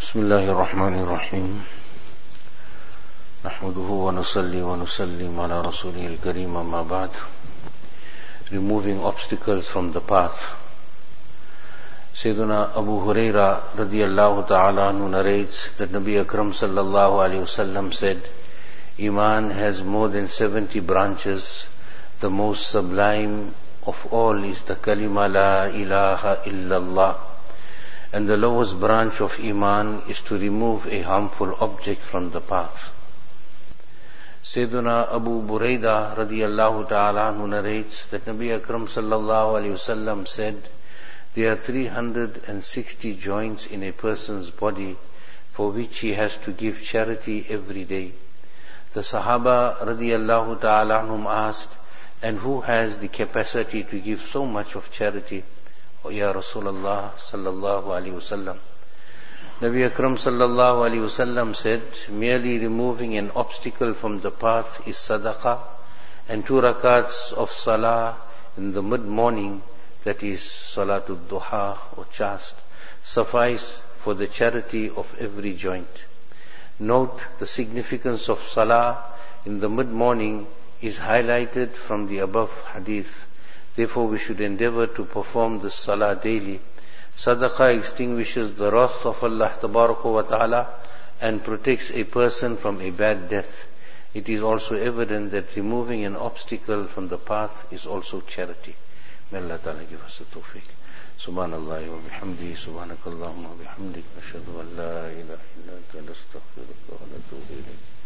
بسم الله الرحمن الرحيم نحمده ونصلي ونسلم على رسوله الكريم أما بعد. Removing obstacles from the path. Sayyiduna Abu Huraira radiyallahu ta'ala anhu narrates that Nabi Akram sallallahu alayhi wasallam said, Iman has more than 70 branches. The most sublime of all is the kalima la ilaha illallah. And the lowest branch of Iman is to remove a harmful object from the path. Sayyiduna Abu Buraida radiyallahu ta'ala anhu narrates that Nabi Akram sallallahu alayhi wasallam said, there are 360 joints in a person's body for which he has to give charity every day. The Sahaba radiyallahu ta'ala anhum asked, and who has the capacity to give so much of charity? O Ya Rasulullah sallallahu alayhi wasallam. Nabi Akram sallallahu alayhi wasallam said, merely removing an obstacle from the path is sadaqah, and 2 rakats of salah in the mid-morning, that is salatul duha or chast, suffice for the charity of every joint. Note the significance of salah in the mid-morning is highlighted from the above hadith. Therefore we should endeavor to perform the salah daily. Sadaqah extinguishes the wrath of Allah tabaraka wa ta'ala and protects a person from a bad death. It is also evident that removing an obstacle from the path is also charity. May Allah ta'ala give us the tawfiq. Subhanallah wa bihamdi, subhanakallahumma wa bihamdik, nashhadu an la ilaha illa anta, nastaghfiruka wa natubu ilayk.